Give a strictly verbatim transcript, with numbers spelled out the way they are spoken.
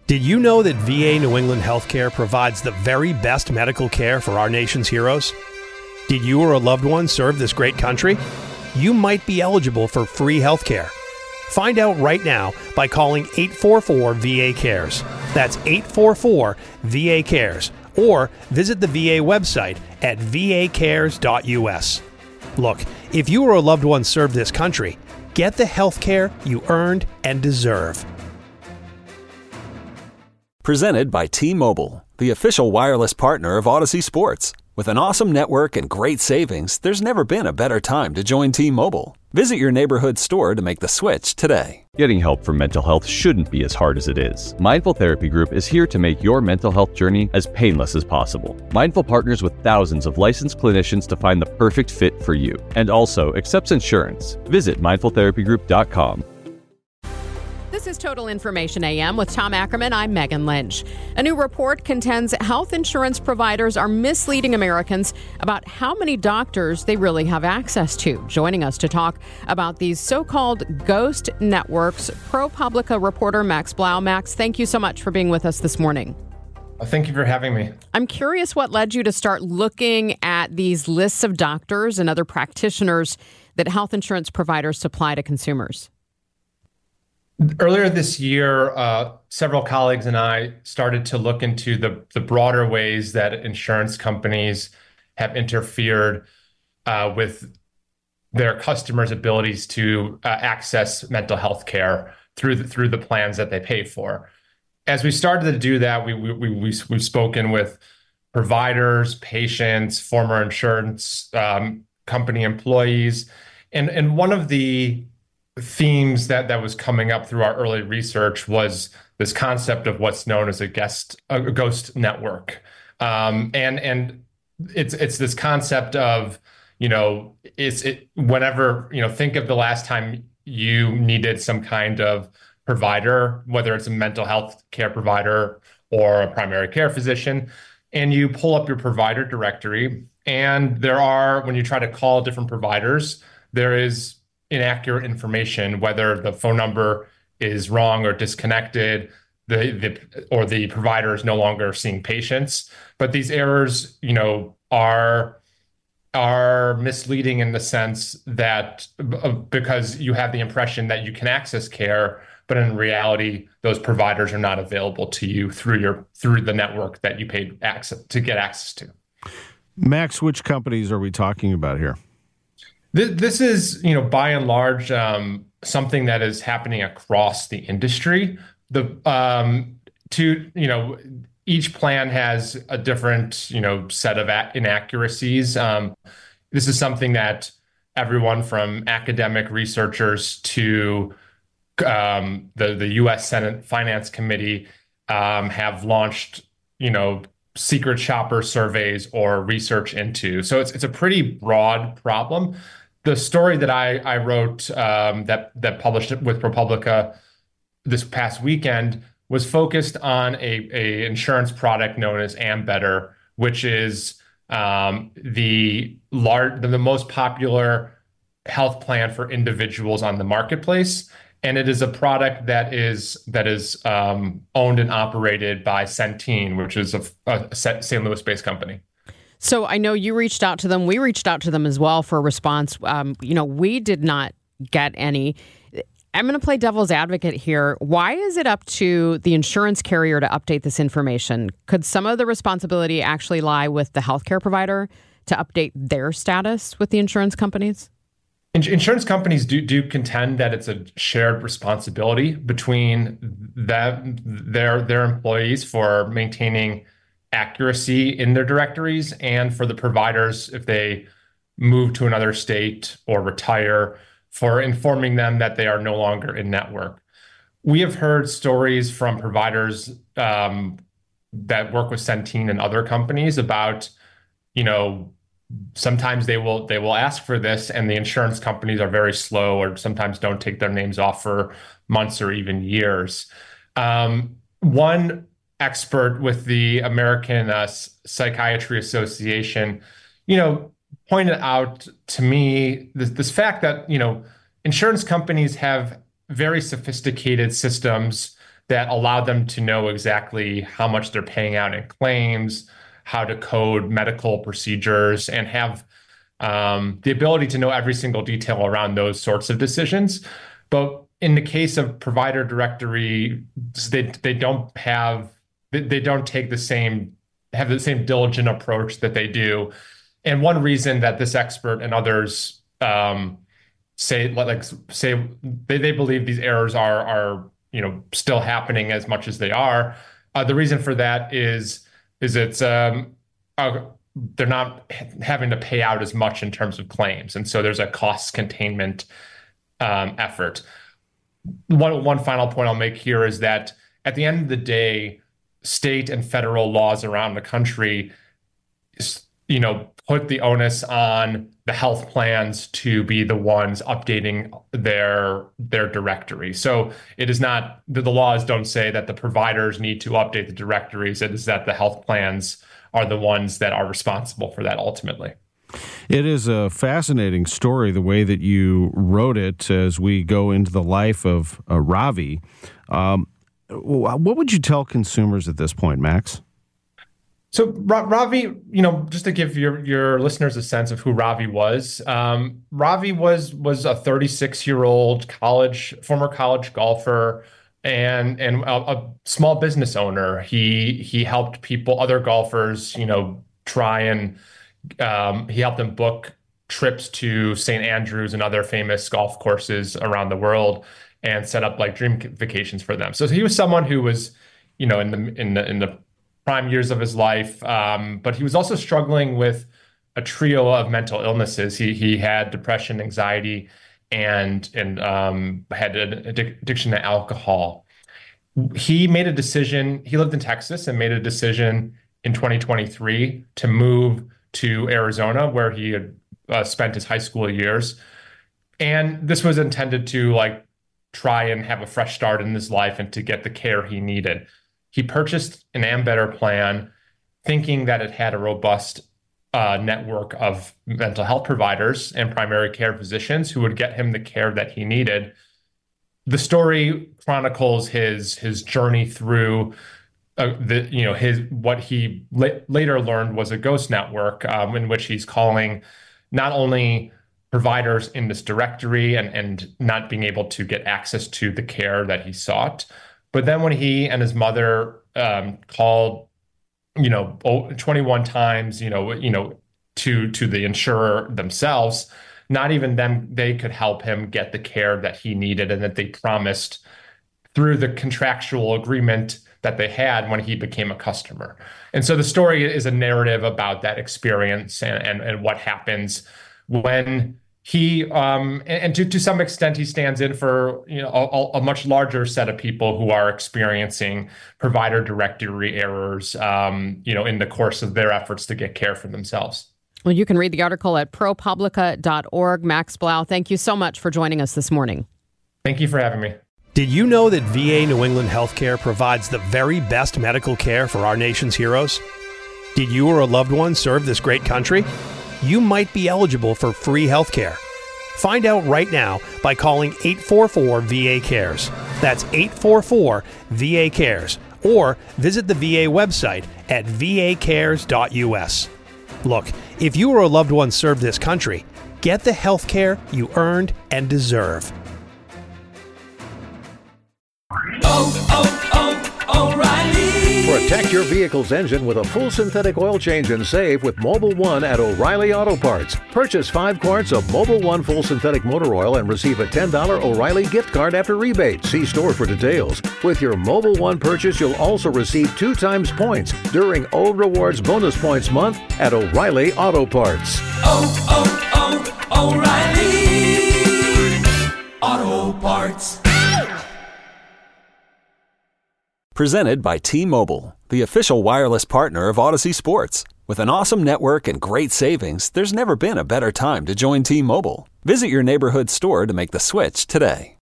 Did you know that V A New England Healthcare provides the very best medical care for our nation's heroes? Did you or a loved one serve this great country? You might be eligible for free healthcare. Find out right now by calling eight four four V A cares. That's eight four four V A cares. Or visit the V A website at v a cares dot u s. Look, if you or a loved one served this country, get the healthcare you earned and deserve. Presented by T-Mobile, the official wireless partner of Odyssey Sports. With an awesome network and great savings, there's never been a better time to join T-Mobile. Visit your neighborhood store to make the switch today. Getting help for mental health shouldn't be as hard as it is. Mindful Therapy Group is here to make your mental health journey as painless as possible. Mindful partners with thousands of licensed clinicians to find the perfect fit for you, and also accepts insurance. Visit mindful therapy group dot com. This is Total Information A M with Tom Ackerman. I'm Megan Lynch. A new report contends health insurance providers are misleading Americans about how many doctors they really have access to. Joining us to talk about these so-called ghost networks, ProPublica reporter Max Blau. Max, thank you so much for being with us this morning. Well, thank you for having me. I'm curious what led you to start looking at these lists of doctors and other practitioners that health insurance providers supply to consumers. Earlier this year, uh, several colleagues and I started to look into the, the broader ways that insurance companies have interfered uh, with their customers' abilities to uh, access mental health care through the, through the plans that they pay for. As we started to do that, we, we, we, we've spoken with providers, patients, former insurance um, company employees, and, and one of the themes that that was coming up through our early research was this concept of what's known as a guest a ghost network, um, and and it's it's this concept of you know it's it whenever you know think of the last time you needed some kind of provider, whether it's a mental health care provider or a primary care physician, and you pull up your provider directory, and there are when you try to call different providers, there is inaccurate information, whether the phone number is wrong or disconnected, the, the or the provider is no longer seeing patients. But these errors, you know, are are misleading in the sense that uh, because you have the impression that you can access care, but in reality, those providers are not available to you through your through the network that you paid access to get access to. Max, which companies are we talking about here? This is, you know, by and large, um, something that is happening across the industry. The um, to you know, each plan has a different, you know, set of inaccuracies. Um, this is something that everyone from academic researchers to um, the the U S Senate Finance Committee um, have launched, you know, secret shopper surveys or research into. So it's it's a pretty broad problem. The story that I, I wrote um, that that published with ProPublica this past weekend was focused on a, a insurance product known as Ambetter, which is um, the large the, the most popular health plan for individuals on the marketplace, and it is a product that is that is um, owned and operated by Centene, which is a, a Saint Louis-based company. So I know you reached out to them. We reached out to them as well for a response. Um, you know, we did not get any. I'm going to play devil's advocate here. Why is it up to the insurance carrier to update this information? Could some of the responsibility actually lie with the healthcare provider to update their status with the insurance companies? Insurance companies do do contend that it's a shared responsibility between them, their their employees for maintaining accuracy in their directories, and for the providers if they move to another state or retire, for informing them that they are no longer in network. We have heard stories from providers um, that work with Centene and other companies about, you know, sometimes they will they will ask for this, and the insurance companies are very slow, or sometimes don't take their names off for months or even years. Um, one expert with the American uh, Psychiatry Association, you know, pointed out to me this, this fact that, you know, insurance companies have very sophisticated systems that allowed them to know exactly how much they're paying out in claims, how to code medical procedures, and have um, the ability to know every single detail around those sorts of decisions. But in the case of provider directory, they they don't have they, they don't take the same have the same diligent approach that they do. And one reason that this expert and others um, say like say they, they believe these errors are are you know still happening as much as they are. Uh, the reason for that is is it's um, uh, they're not having to pay out as much in terms of claims, and so there's a cost containment um, effort. One one final point I'll make here is that at the end of the day, state and federal laws around the country, you know, put the onus on the health plans to be the ones updating their their directory. So it is not the, the laws don't say that the providers need to update the directories. It is that the health plans are the ones that are responsible for that ultimately. It is a fascinating story, the way that you wrote it, as we go into the life of uh, Ravi. Um, what would you tell consumers at this point, Max? So Ravi, you know, just to give your, your listeners a sense of who Ravi was, um, Ravi was was a thirty-six-year-old college, former college golfer, and and a, a small business owner. He he helped people, other golfers, you know, try and Um, he helped them book trips to Saint Andrews and other famous golf courses around the world and set up like dream vacations for them. So he was someone who was, you know, in the in the in the prime years of his life, um, but he was also struggling with a trio of mental illnesses. He he had depression, anxiety, and and um, had an addiction to alcohol. He made a decision. He lived in Texas and made a decision in twenty twenty-three to move to Arizona, where he had uh, spent his high school years. And this was intended to like try and have a fresh start in his life and to get the care he needed. He purchased an Ambetter plan, thinking that it had a robust uh, network of mental health providers and primary care physicians who would get him the care that he needed. The story chronicles his his journey through Uh, the you know his what he la- later learned was a ghost network um, in which he's calling not only providers in this directory and and not being able to get access to the care that he sought, but then when he and his mother um, called, you know, twenty-one times, you know, you know, to to the insurer themselves, not even then they could help him get the care that he needed and that they promised through the contractual agreement that they had when he became a customer. And so the story is a narrative about that experience and, and, and what happens when he, um, and, and to, to some extent, he stands in for, you know, a, a much larger set of people who are experiencing provider directory errors, um, you know, in the course of their efforts to get care for themselves. Well, you can read the article at ProPublica dot org. Max Blau, thank you so much for joining us this morning. Thank you for having me. Did you know that V A New England Healthcare provides the very best medical care for our nation's heroes? Did you or a loved one serve this great country? You might be eligible for free healthcare. Find out right now by calling eight four four V A cares. That's eight four four V A cares. Or visit the V A website at v a cares dot u s. Look, if you or a loved one served this country, get the healthcare you earned and deserve. Oh, oh, oh, O'Reilly. Protect your vehicle's engine with a full synthetic oil change and save with Mobil one at O'Reilly Auto Parts. Purchase five quarts of Mobil one full synthetic motor oil and receive a ten dollars O'Reilly gift card after rebate. See store for details. With your Mobil one purchase, you'll also receive two times points during O Rewards Bonus Points Month at O'Reilly Auto Parts. Oh, oh, oh, O'Reilly Auto Parts. Presented by T-Mobile, the official wireless partner of Odyssey Sports. With an awesome network and great savings, there's never been a better time to join T-Mobile. Visit your neighborhood store to make the switch today.